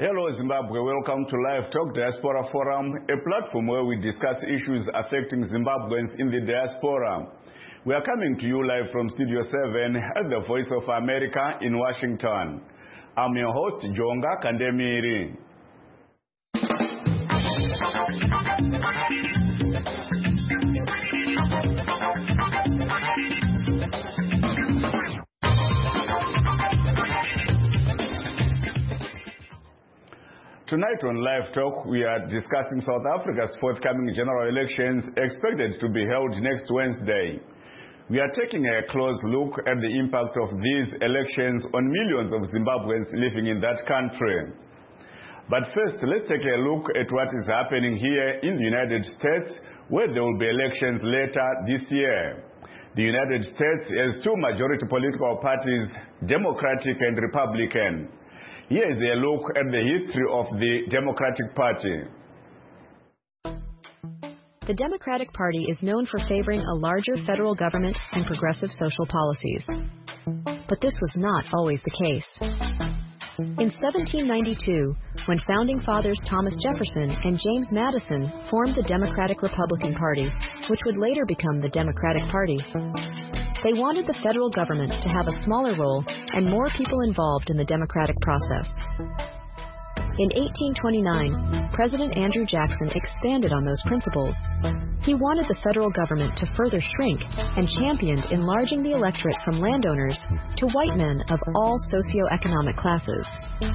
Hello Zimbabwe, welcome to Live Talk Diaspora Forum, a platform where we discuss issues affecting Zimbabweans in the diaspora. We are coming to you live from Studio 7 at the Voice of America in Washington. I'm your host, Jonga Kandemiri. Tonight on Live Talk, we are discussing South Africa's forthcoming general elections expected to be held next Wednesday. We are taking a close look at the impact of these elections on millions of Zimbabweans living in that country. But first, let's take a look at what is happening here in the United States, where there will be elections later this year. The United States has two majority political parties, Democratic and Republican. Here is a look at the history of the Democratic Party. The Democratic Party is known for favoring a larger federal government and progressive social policies. But this was not always the case. In 1792, when founding fathers Thomas Jefferson and James Madison formed the Democratic-Republican Party, which would later become the Democratic Party, they wanted the federal government to have a smaller role and more people involved in the democratic process. In 1829, President Andrew Jackson expanded on those principles. He wanted the federal government to further shrink and championed enlarging the electorate from landowners to white men of all socioeconomic classes.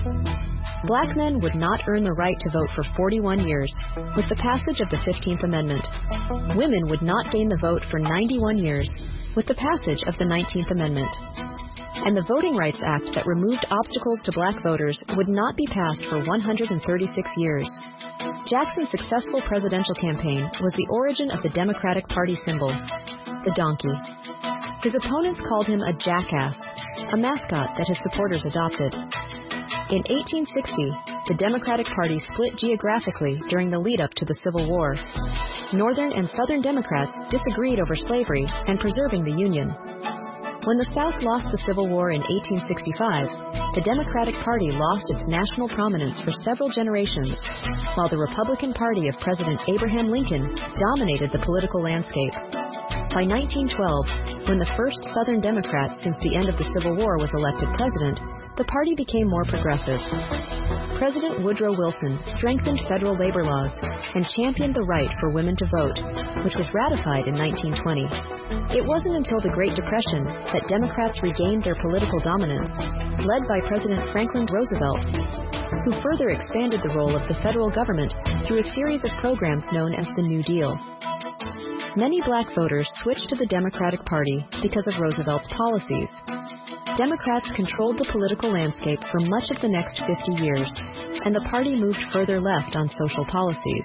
Black men would not earn the right to vote for 41 years with the passage of the 15th Amendment. Women would not gain the vote for 91 years with the passage of the 19th Amendment. And the Voting Rights Act that removed obstacles to black voters would not be passed for 136 years. Jackson's successful presidential campaign was the origin of the Democratic Party symbol, the donkey. His opponents called him a jackass, a mascot that his supporters adopted. In 1860, the Democratic Party split geographically during the lead-up to the Civil War. Northern and Southern Democrats disagreed over slavery and preserving the Union. When the South lost the Civil War in 1865, the Democratic Party lost its national prominence for several generations, while the Republican Party of President Abraham Lincoln dominated the political landscape. By 1912, when the first Southern Democrat since the end of the Civil War was elected president, the party became more progressive. President Woodrow Wilson strengthened federal labor laws and championed the right for women to vote, which was ratified in 1920. It wasn't until the Great Depression that Democrats regained their political dominance, led by President Franklin Roosevelt, who further expanded the role of the federal government through a series of programs known as the New Deal. Many black voters switched to the Democratic Party because of Roosevelt's policies. Democrats controlled the political landscape for much of the next 50 years, and the party moved further left on social policies.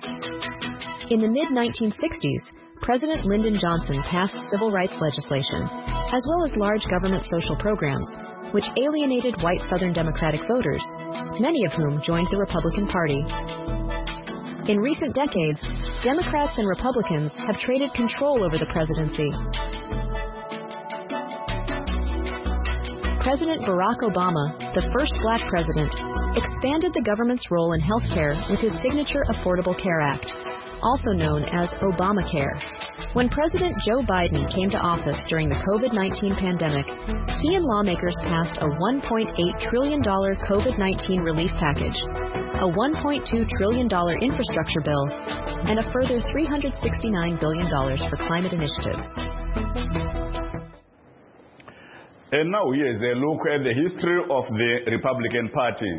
In the mid-1960s, President Lyndon Johnson passed civil rights legislation, as well as large government social programs, which alienated white Southern Democratic voters, many of whom joined the Republican Party. In recent decades, Democrats and Republicans have traded control over the presidency. President Barack Obama, the first black president, expanded the government's role in health care with his signature Affordable Care Act, also known as Obamacare. When President Joe Biden came to office during the COVID-19 pandemic, he and lawmakers passed a $1.8 trillion COVID-19 relief package, a $1.2 trillion infrastructure bill, and a further $369 billion for climate initiatives. And now here is a look at the history of the Republican Party.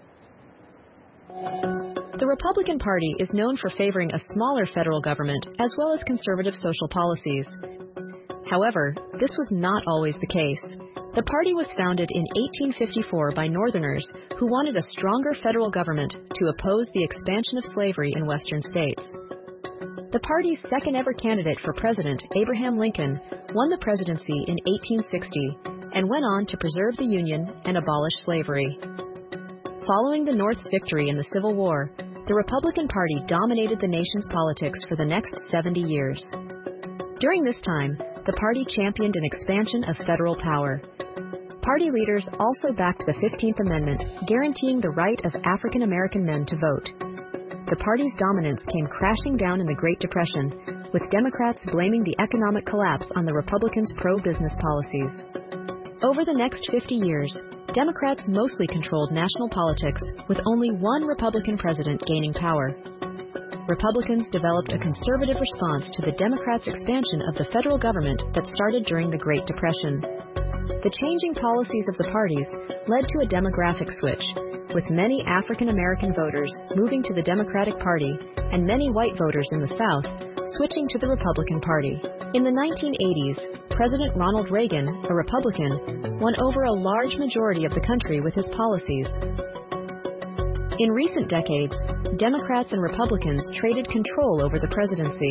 The Republican Party is known for favoring a smaller federal government as well as conservative social policies. However, this was not always the case. The party was founded in 1854 by Northerners who wanted a stronger federal government to oppose the expansion of slavery in Western states. The party's second-ever candidate for president, Abraham Lincoln, won the presidency in 1860 and went on to preserve the Union and abolish slavery. Following the North's victory in the Civil War, the Republican Party dominated the nation's politics for the next 70 years. During this time, the party championed an expansion of federal power. Party leaders also backed the 15th Amendment, guaranteeing the right of African American men to vote. The party's dominance came crashing down in the Great Depression, with Democrats blaming the economic collapse on the Republicans' pro-business policies. Over the next 50 years, Democrats mostly controlled national politics, with only one Republican president gaining power. Republicans developed a conservative response to the Democrats' expansion of the federal government that started during the Great Depression. The changing policies of the parties led to a demographic switch, with many African American voters moving to the Democratic Party and many white voters in the South switching to the Republican Party. In the 1980s, President Ronald Reagan, a Republican, won over a large majority of the country with his policies. In recent decades, Democrats and Republicans traded control over the presidency.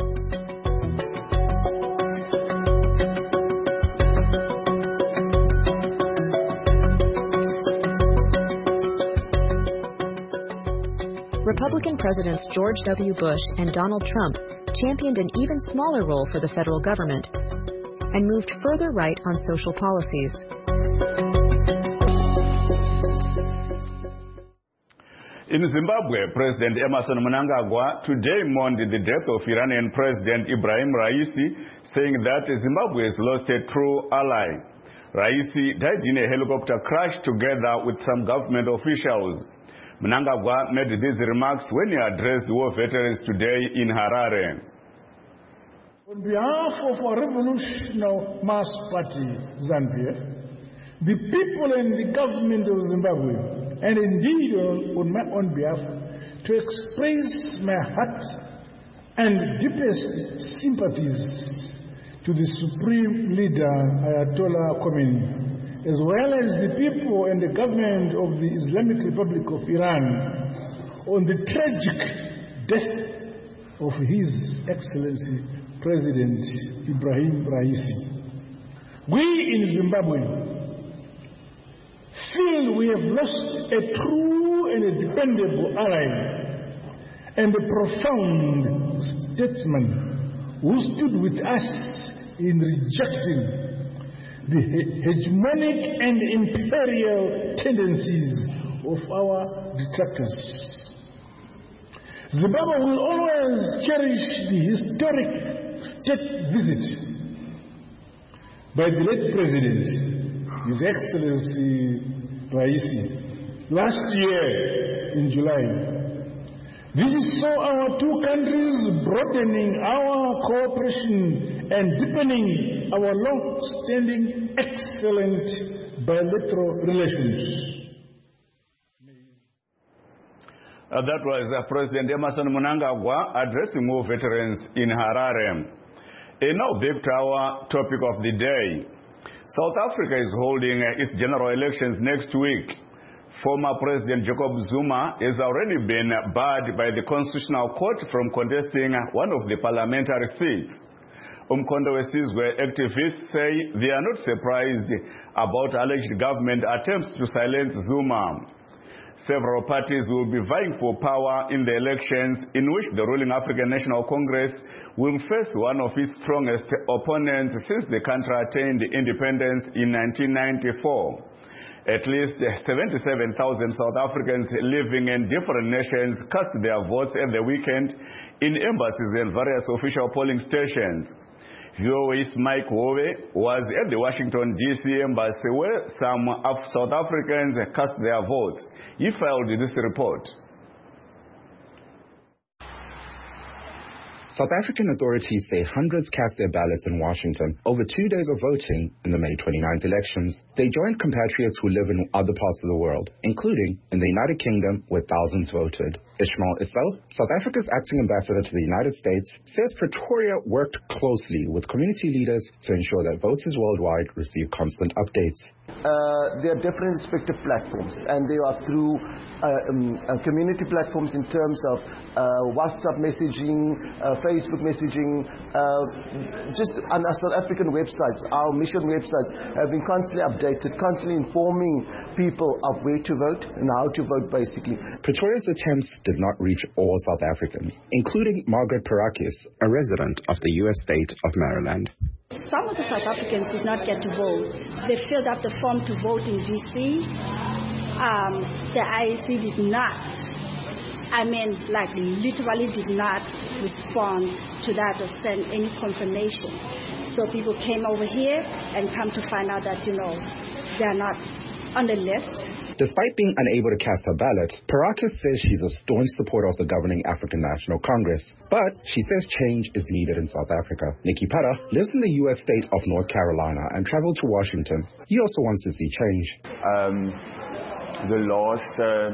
Republican Presidents George W. Bush and Donald Trump championed an even smaller role for the federal government and moved further right on social policies. In Zimbabwe, President Emmerson Mnangagwa today mourned the death of Iranian President Ibrahim Raisi, saying that Zimbabwe has lost a true ally. Raisi died in a helicopter crash together with some government officials. Mnangagwa made these remarks when he addressed war veterans today in Harare. On behalf of our Revolutionary Mass Party, Zambia, the people and the government of Zimbabwe, and indeed on my own behalf, to express my heart and deepest sympathies to the Supreme Leader Ayatollah Khomeini, as well as the people and the government of the Islamic Republic of Iran, on the tragic death of His Excellency President Ibrahim Raisi. We in Zimbabwe feel we have lost a true and a dependable ally and a profound statesman who stood with us in rejecting the hegemonic and imperial tendencies of our detractors. Zimbabwe will always cherish the historic state visit by the late President, His Excellency Raisi, last year in July. This is so our two countries broadening our cooperation and deepening our long-standing excellent bilateral relations. That was President Emmerson Mnangagwa addressing war veterans in Harare. And now back to our topic of the day. South Africa is holding its general elections next week. Former President Jacob Zuma has already been barred by the Constitutional Court from contesting one of the parliamentary seats. Umkhonto weSizwe activists say they are not surprised about alleged government attempts to silence Zuma. Several parties will be vying for power in the elections, in which the ruling African National Congress will face one of its strongest opponents since the country attained independence in 1994. At least 77,000 South Africans living in different nations cast their votes at the weekend in embassies and various official polling stations. VOA's Mike Wowe was at the Washington, D.C. embassy where some South Africans cast their votes. He filed this report. South African authorities say hundreds cast their ballots in Washington over 2 days of voting in the May 29th elections. They joined compatriots who live in other parts of the world, including in the United Kingdom, where thousands voted. Ismail Issel, South Africa's acting ambassador to the United States, says Pretoria worked closely with community leaders to ensure that voters worldwide receive constant updates. There are different respective platforms, and they are through community platforms in terms of WhatsApp messaging, Facebook messaging, just on our South African websites. Our mission websites have been constantly updated, constantly informing people of where to vote and how to vote, basically. Pretoria's attempts did not reach all South Africans, including Margaret Parakis, a resident of the U.S. state of Maryland. Some of the South Africans did not get to vote. They filled up the form to vote in D.C. The IEC did not, literally did not respond to that or send any confirmation. So people came over here and come to find out that, they're not on the list. Despite being unable to cast her ballot, Parakis says she's a staunch supporter of the governing African National Congress. But she says change is needed in South Africa. Nikki Pata lives in the U.S. state of North Carolina and traveled to Washington. He also wants to see change. The last,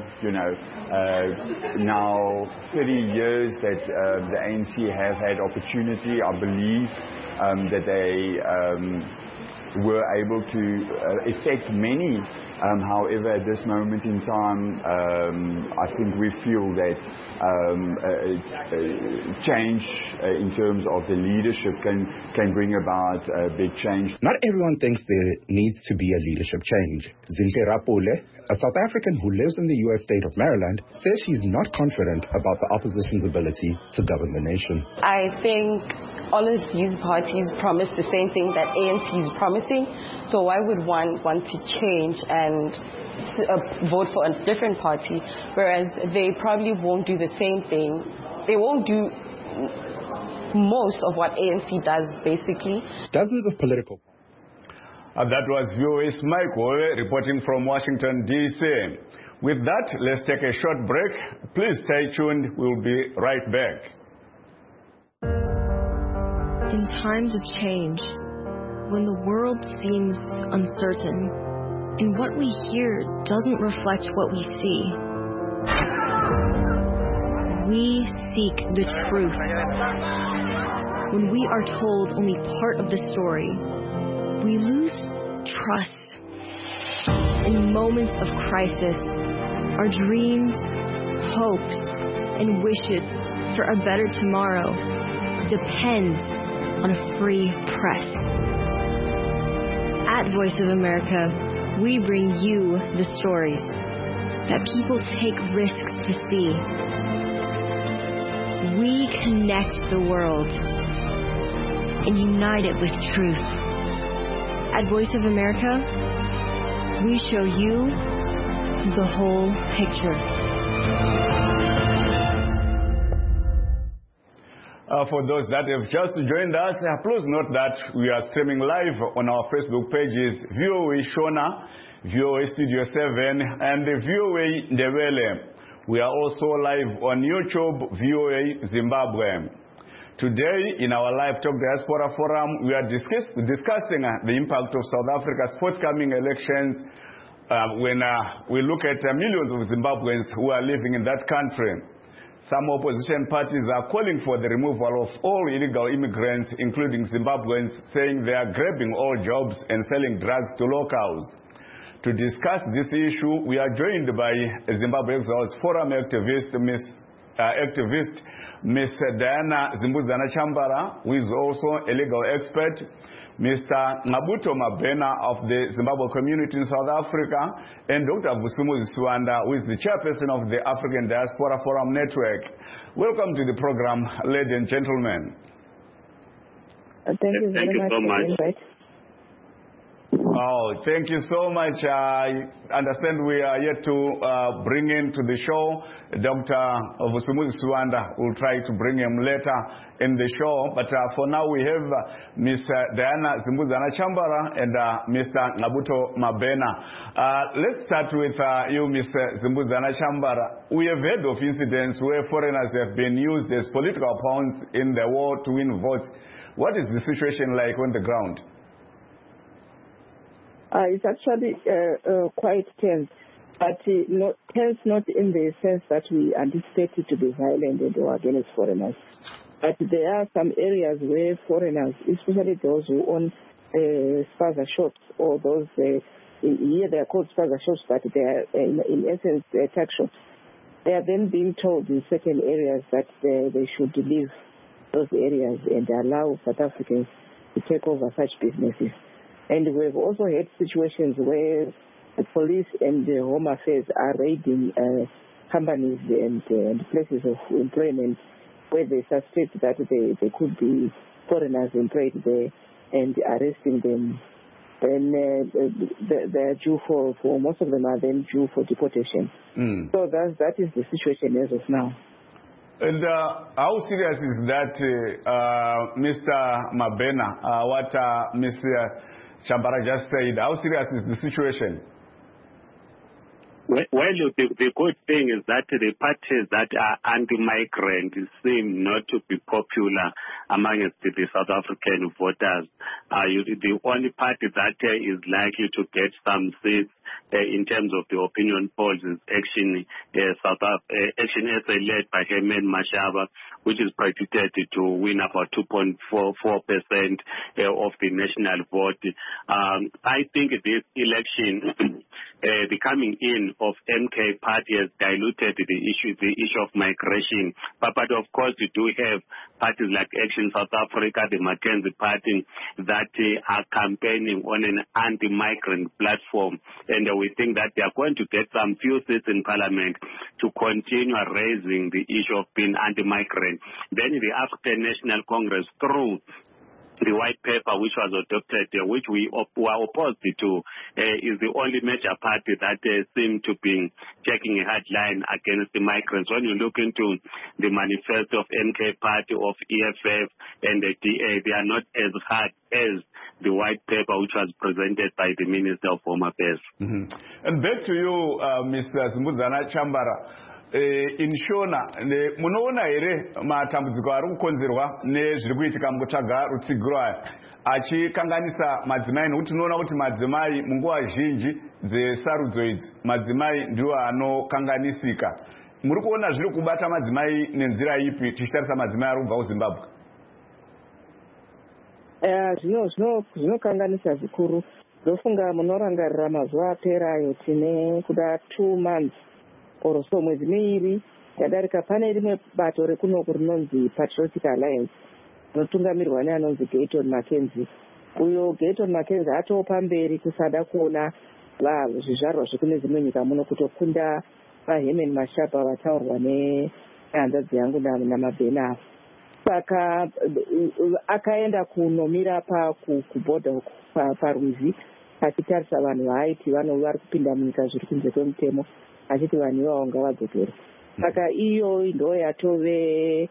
now 30 years that the ANC have had opportunity, I believe that they were able to affect many. However, at this moment in time, I think we feel that change in terms of the leadership can bring about a big change. Not everyone thinks there needs to be a leadership change. Zinhle Rapule, a South African who lives in the U.S. state of Maryland, says she's not confident about the opposition's ability to govern the nation. I think all of these parties promise the same thing that ANC is promising. So why would one want to change and vote for a different party, whereas they probably won't do the same thing? They won't do most of what ANC does, basically. Dozens of political... That was VOA's Michael reporting from Washington, D.C. With that, let's take a short break. Please stay tuned. We'll be right back. In times of change, when the world seems uncertain, and what we hear doesn't reflect what we see, we seek the truth. When we are told only part of the story, we lose trust. In moments of crisis, our dreams, hopes, and wishes for a better tomorrow depend on a free press. At Voice of America, we bring you the stories that people take risks to see. We connect the world and unite it with truth. At Voice of America, we show you the whole picture. For those that have just joined us, please note that we are streaming live on our Facebook pages, VOA Shona, VOA Studio 7, and VOA Ndebele. We are also live on YouTube, VOA Zimbabwe. Today, in our Live Talk Diaspora Forum, we are discussing the impact of South Africa's forthcoming elections when we look at millions of Zimbabweans who are living in that country. Some opposition parties are calling for the removal of all illegal immigrants, including Zimbabweans, saying they are grabbing all jobs and selling drugs to locals. To discuss this issue, we are joined by Zimbabwe Exiles Forum activist, Ms. Diana Zimbuzana Chambara, who is also a legal expert, Mr. Ngabuto Mabena of the Zimbabwe community in South Africa, and Dr. Vusumuzi Suwanda, who is the chairperson of the African Diaspora Forum Network. Welcome to the program, ladies and gentlemen. Thank you very much for the invite. Oh, thank you so much. I understand we are yet to bring into the show Dr. Vusumuzi Suwanda. We'll try to bring him later in the show. But for now, we have Ms. Diana Zimbuzana Chambara and Mr. Ngabuto Mabena. Let's start with you, Ms. Zimbuzana Chambara. We have heard of incidents where foreigners have been used as political pawns in the war to win votes. What is the situation like on the ground? It's actually quite tense, but tense not in the sense that we anticipate it to be violent or against foreigners. But there are some areas where foreigners, especially those who own spaza shops or those, here they are called spaza shops, but they are in essence tuck shops. They are then being told in certain areas that they should leave those areas and allow South Africans to take over such businesses. And we've also had situations where the police and the Home Affairs are raiding companies and places of employment where they suspect that there could be foreigners employed there. and arresting them. Then they're due for most of them are then due for deportation. So that is the situation as of now. And how serious is that, Mr. Mabena? What Mr. Chambara just said, how serious is the situation? Well, the good thing is that the parties that are anti-migrant seem not to be popular amongst the South African voters. The only party that is likely to get some seats in terms of the opinion polls is Action SA led by Herman Mashaba, which is predicted to win about 2.44% of the national vote. I think this election, the coming in of MK party has diluted the issue of migration. But of course, we do have parties like Action South Africa, the Mackenzie Party, that are campaigning on an anti-migrant platform. And we think that they are going to get some few seats in Parliament to continue raising the issue of being anti-migrant. Then the African National Congress, through the white paper which was adopted, which we were opposed to, is the only major party that seems to be taking a hard line against the migrants. When you look into the manifesto of MK Party, of EFF and the DA, they are not as hard as the white paper which was presented by the Minister of Home Affairs. And back to you, Mr. Zimbudzana Chambara. In Shona, munoona here matambudziko ari kukonzerwa nezviri kuitika mukutsvaga rutsigiro aya achikanganisa madzimai, nekuti tinoona kuti madzimai munguva zhinji dzesarudzo idzi madzimai ndiwo anokanganisika. Muri kuona zviri kubata madzimai nenzira ipi tichitarisa madzimai ari kubva kuZimbabwe? Zvinokanganisa zvikuru. Ndofunga munorangarira mazuva aperayo tine kuda 2 months or so, mwezi miiri yadarika, pane rimwe bato rekunoku rinonzi Patriotic Alliance rinotungamirwa neanonzi Gayton Mackenzie. Uyo Gayton Mackenzie atopa mberi kusada kuona zvizvarwa zvekune dzimwe nyika muno kutokunda vaHerman Mashaba vataurwa nehanzvadzi yangu naMabena. Saka akaenda kunomira kubhodha parwizi achitarisa vanhu vaaiti vari kupinda munyika zviri kunze kwemutemo, achiti vanhu ivavo ngavadzokere. Saka iyo ndo yatove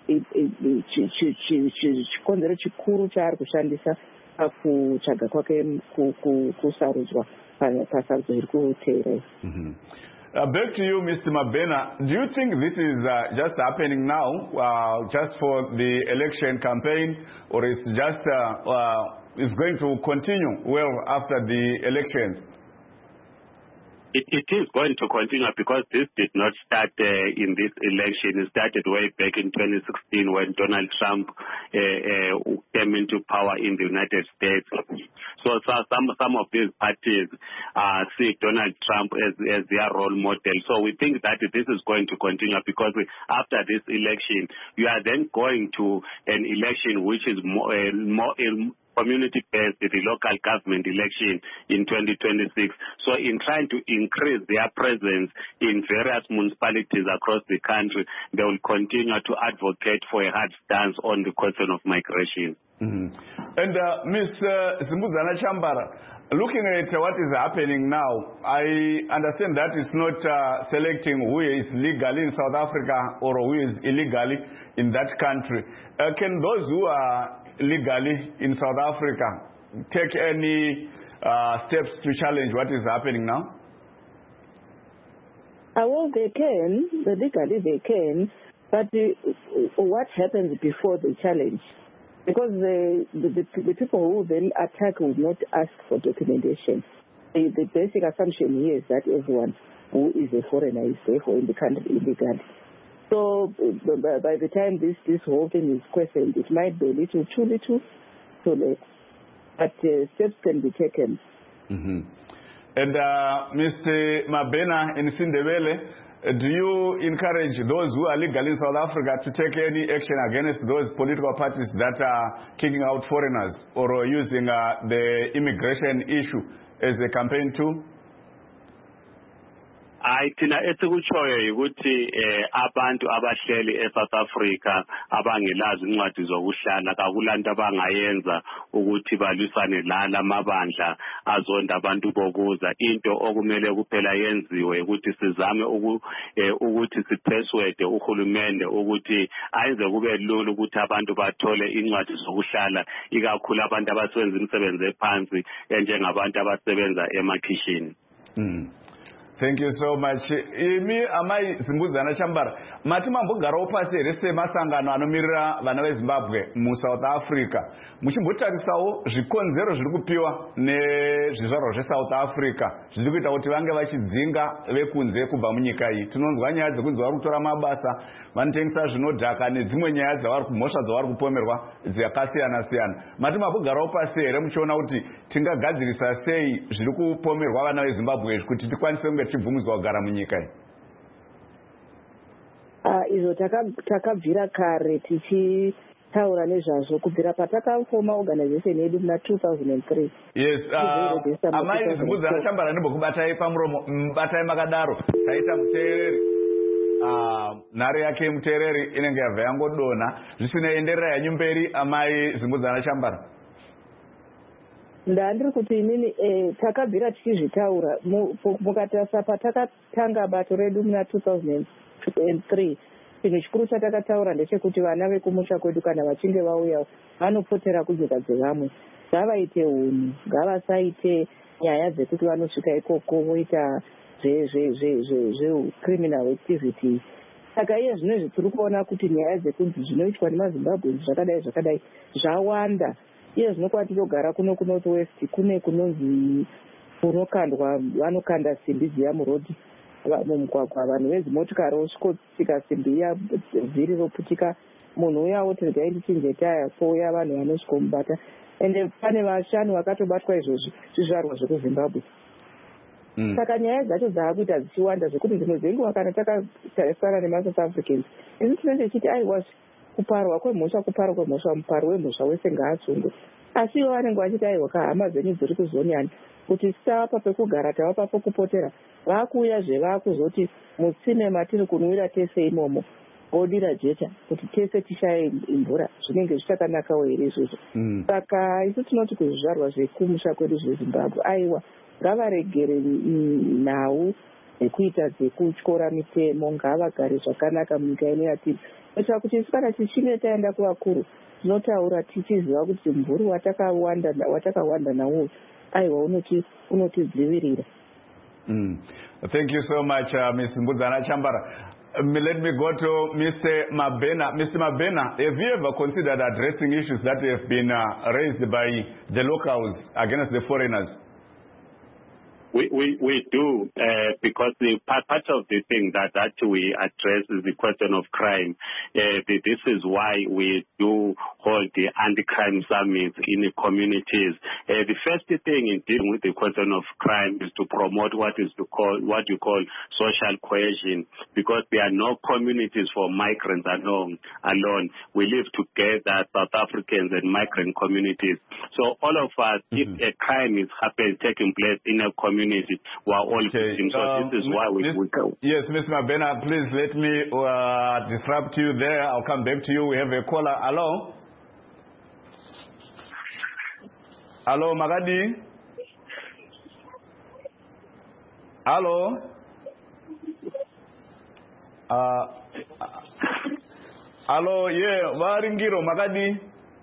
chikonzero chikuru chaari kushandisa pakutsvaga kwake kusarudzwa pasarudzo iri kuteera. Back to you, Mr. Mabena. Do you think this is just happening now, just for the election campaign, or is just is going to continue well after the elections? It is going to continue because this did not start in this election. It started way back in 2016 when Donald Trump came into power in the United States. So some of these parties see Donald Trump as their role model. So we think that this is going to continue because after this election, you are then going to an election which is more community-based, the local government election in 2026. So in trying to increase their presence in various municipalities across the country, they will continue to advocate for a hard stance on the question of migration. And Mr. Zimbudzana Chambara, looking at what is happening now, I understand that it's not selecting who is legally in South Africa or who is illegally in that country. Can those who are legally in South Africa take any steps to challenge what is happening now? Well, they can. Legally they can. But what happens before the challenge? Because the people who then attack will not ask for documentation. The basic assumption here is that everyone who is a foreigner is therefore in the country illegally. So by the time this whole thing is questioned, it might be a little too late. But steps can be taken. And Mr. Mabena in Sindebele, do you encourage those who are legal in South Africa to take any action against those political parties that are kicking out foreigners or using the immigration issue as a campaign tool? thina esikutshoyo ukuthi abantu abahleli eSouth Africa abangelazi incwadi zokuhlala kakulanto abangayenza ukuthi balwisane lamabandla azonda abantu bokuza. Into okumele kuphela yenziwe ukuthi sizame ukuthi sipersuade uhulumende ukuthi ayenze kube lula ukuthi abantu bathole incwadi zokuhlala, ikakhulu abantu abasebenza imisebenzi ephansi enjengabantu abasebenza emakhishini. Thank you so much. Imi amai Simbudzana Chambara. Mati mambogarawo pasi here semasangano anomirira vana veZimbabwe muSouth Africa. Muchimbotarisawo zvikonzero zviri kupiwa nezvizvarwa zveSouth Africa zviri kuita kuti vange vachidzinga vekunze kubva munyika iyi. Tinonzwa nyaya dzekunzi vari kutora mabasa, vanotengesa zvinodhaka nedzimwe nyaya mhosva dzavari kupomerwa dzakasiyana siyana. Mati mambogarawo pasi here muchiona kuti tingagadzirisa sei zviri kupomerwa vana veZimbabwe kuti tikwanise kunge tichibvumidzwa kugara munyika iyi? Izvo takabvira kare tichitaura nezvazvo kubvira patakafoma organization yedu muna 2003. Yes, amai Zimbudzana Chambara ndimbokubatai pamuromo, mubatai makadaro. Taita muteereri, nhare yake muteereri inenge yabva yangodonha. Zvisinei, enderera yanyu mberi amai Zimbudzana Chambara. Ndandiri kuti inini takabvira tichizvitaura mukatarisa patakatanga bato redu muna 2003. Chinhu chikuru chatakataura ndechekuti vana vekumusha kwedu kana vachinge vauya vanopotera kunyika dzevamwe, ngavaite hunhu, ngavasaite nyaya dzekuti vanosvika ikoko voita zvecriminal activities. Saka iye zvinezvi tiri kuona kuti nyaya dzekunzi zvinoitwa nemaZimbabwe zvakadai zvawanda. Iye zvinokuva tinogara kuno kuNorth West kune kunonzi kunokandwa, vanokanda simbi dziya murodhi mumugwagwa, vanhu vezimotikari vosvikotsika simbi iya vhiri roputika, munhu uya oti regai ndichinje taya, pouya vanhu vanosvikomubata. Ende pane vashanu vakatobatwa izvozvi zvizvarwa zvekuZimbabwe. Saka nyaya dzacho dzaakuita dzichiwanda zvekuti dzimwe dzenguva kana takatarisana nemaSouth Africans isi tinenge tichiti aiwa kuparwa kwemhosva muparo wemhosva wese ngaatsungwe. Asi ivo vanenge vachiti aiwa kahama dzenyu dziri kuzonyani kuti sitavapa pekugara, tavapa pekupotera, vaakuyazve vaakuzoti mutsime matiri kunwira tese imomo odira jecha kuti tese tishaye mvura. Zvinenge zvichakanakawo here izvozvo? Saka isu tinoti kuzvizvarwa zvekumusha kwedu zveZimbabwe aiwa ngavaregere nhau dzekuita dzekutyora mitemo, ngavagare zvakanaka munyika ino yatiri. Kuitira kuti isu kana tichinge taenda kuvakuru tinotaura tichiziva kuti mvuri watakawanda nawo aiwa unotidzivirira. Thank you so much, Ms. Mbudzana Chambara. Let me go to Mr. Mabena. Mr. Mabena, have you ever considered addressing issues that have been raised by the locals against the foreigners? We do, because the part of the thing that we address is the question of crime. This is why we do hold the anti-crime summits in the communities. The first thing in dealing with the question of crime is to promote what you call social cohesion, because there are no communities for migrants alone. We live together, South Africans and migrant communities. So all of us, if a crime is taking place in a community, we are all victims. So this is why we go. Yes, Mr. Mabena, please let me disrupt you there. I'll come back to you. We have a caller. Hello? Hello, Magadi? Hello? Hello, yeah, Varingiro, Magadi?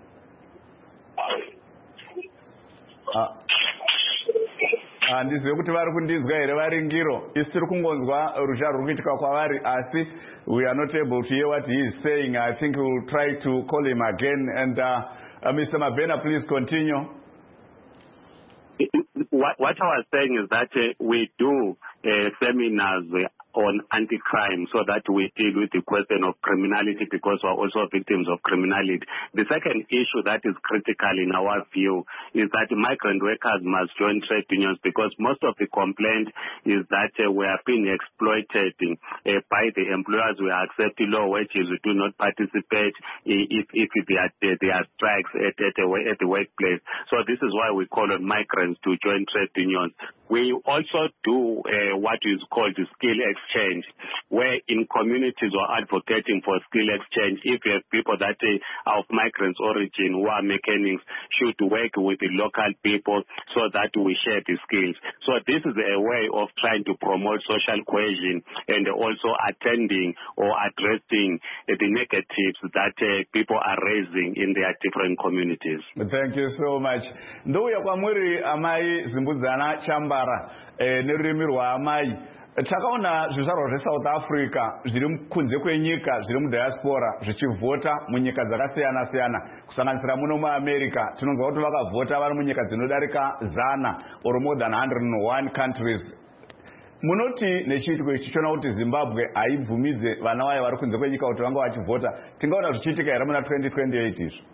Handizive kuti vari kundinzwa here Varingiro. Isi tiri kungonzwa ruzha ruri kuitika kwavari, asi we are not able to hear what he is saying. I think we will try to call him again. And Mr. Mabena, please continue. What I was saying is that we do seminars on anti-crime so that we deal with the question of criminality, because we're also victims of criminality. The second issue that is critical in our view is that migrant workers must join trade unions, because most of the complaint is that we are being exploited by the employers. We accept low wages, we do not participate if there are strikes at the workplace. So this is why we call on migrants to join trade unions. we also do what is called the skill exchange, where in communities who are advocating for skill exchange, if you have people that are of migrants' origin who are mechanics, should work with the local people so that we share the skills. So this is a way of trying to promote social cohesion and also attending or addressing the negatives that people are raising in their different communities. Thank you so much. Ndouya kwamuri amai Zimbudzana Chambara nerurimi rwaamai. Takaona zvizvarwa zveSouth Africa zviri kunze kwenyika zviri mudiaspora zvichivhota munyika dzakasiyana siyana kusanganisira muno muAmerica. Tinonzwa kuti vakavhota vari munyika dzinodarika 100 or more than 101 countries. Munoti nechiitiko ichi chiona kuti Zimbabwe haibvumidze vana vayo vari kunze kwenyika kuti vanga vachivhota. Tingaona zvichiitika here muna 2028 izvi?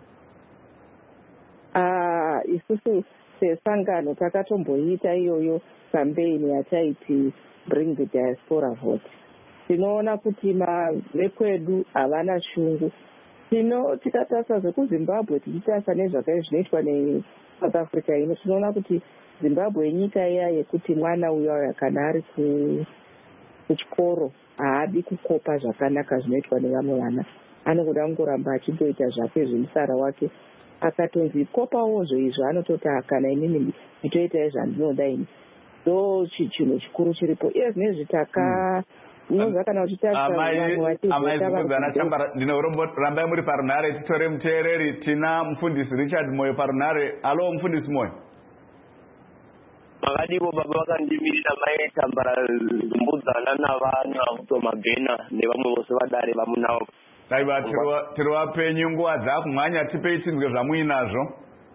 Isusu sesangano takatomboita iyoyo campaign yataiti Bring the Diaspora Vote. Tinoona kuti vekwedu havana shungu. Tikatasa zvekuZimbabwe tichitasa nezvakaizvinoitwa neSouth Africa ino, tinoona kuti Zimbabwe nyika iya yekuti mwana uya kana ari kuchikoro haadi kukopa zvakanaka zvinoitwa nevamwe vana. Anogoda kungoramba achindoita zvake zvemusara wake. Akatonzi kopawozvo izvo anototi kana inini nditoita zvandinoda ini. So chinhu chikuru chiripo. Iye zvinezvi inonzwa kana uchitasa Zimbudzana Chambara, ndinorambai muri parunhare titore muteereri. Tina mufundisi Richard Moyo parunhare. Alo mufundisi Moyo. Makadivo baba vakandimirira mai Chambara Zimbudzana navana Mabhena nevamwe vose vadare vamunavo. Aiva tiri vapenyu nguva dzakumhanya, tipei tinzwe zvamuinazvo.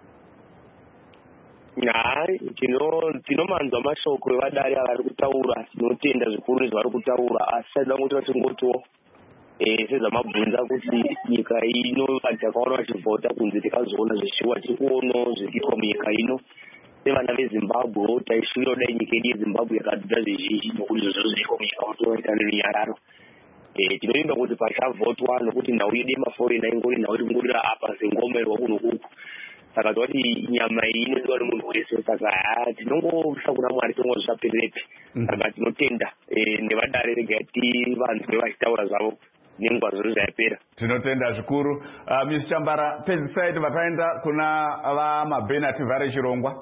Hai, tinomanzwa mashoko evadare avari kutaura, tinotenda zvikuru nezvavari kutaura, asi taida kuti vatingotiwo sezvamabvunza kuti nyika ino takaona vachivhota kunze tikazoona zvishuwa tiri kuonawo zvirikuitwa munyika ino sevana veZimbabwe taishuwira dai nyika yedu yeZimbabwe yakadzidza zvizhinji nokuti izvozvo zvirikuitwa munyika mutoita nerunyararo. Tinoimba kuti pachavhotwa nokuti nhau yedu yemaforena ingori nhau tingorira apa sengomerwa kuno kuku. Saka kuti nyama iyi inodiwa nemunhu wese. Saka tinongosha kuna Mwari tongozvapererepi. Saka tinotenda nevadare rega vanzwe vachitaura zvavo nenguva zvose zvayapera. Tinotenda zvikuru. Ms. Chambara, pedzisai vataenda kuna vaMabhena tivhare chirongwa.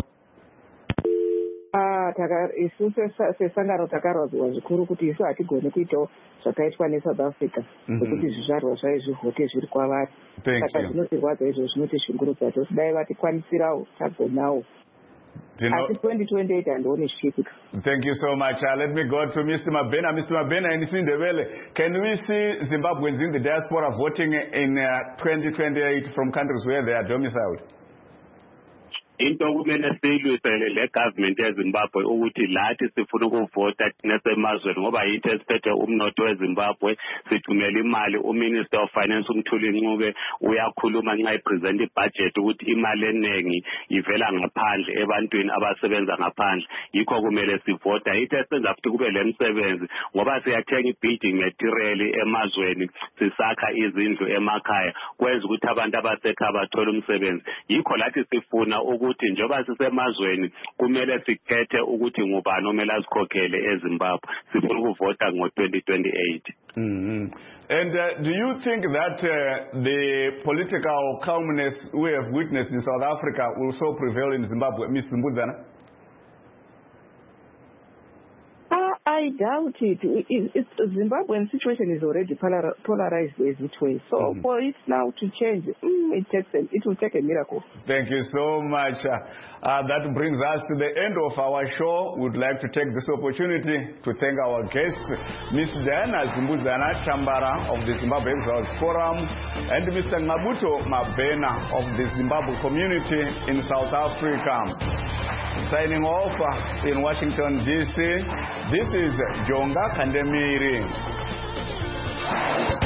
Isu sesangano takarwadziwa zvikuru kuti isu hatigoni kuitawo zvakaitwa neSouth Africa zvokuti zvizvarwa zvayo zvivhote zviri kwavari. Saka zvinotirwadza izvo zvinotishungurudza. Tosidai vatikwanisirawo tagonawo. Asi 2028 handioni zvichiitika. Thank you so much. Let me go to Mr. Mabhena. Mr. Mabhena in Sindebele, can we see Zimbabweans in the diaspora voting in 2028 from countries where they are domiciled? Into kumele siyilwisele le government yeZimbabwe ukuthi lathi sifuna ukuvota thina semazweni ngoba yitho esiphethe umnotho weZimbabwe. Sithumela imali, uMinister of Finance uMthuli Ncube uyakhuluma nxa epresent ibudget ukuthi imali eningi ivela ngaphandle ebantwini abasebenza ngaphandle. Yikho kumele sivota. Yitho esenza futhi kube lemsebenzi ngoba siyathenga i-building material emazweni, sisakha izindlu emakhaya, kwenza ukuthi abantu abasekhaya bathole umsebenzi. Yikho lathi sifuna ukuthi njoba sisemazweni kumele sikhethe ukuthi ngubani omele azikhokhele eZimbabwe. Sifuna ukuvota ngo-2028. And do you think that the political calmness we have witnessed in South Africa will so prevail in Zimbabwe, Ms. Zimbudzana? I doubt it. Zimbabwean situation is already polarized as it was. So for it now to change, it will take a miracle. Thank you so much. That brings us to the end of our show. We would like to take this opportunity to thank our guests, Ms. Diana Zimbudzana Chambara of the Zimbabwe Exiles Forum and Mr. Ngabuto Mabhena of the Zimbabwe community in South Africa. Signing off in Washington, D.C., this is Jonga Kandemiri.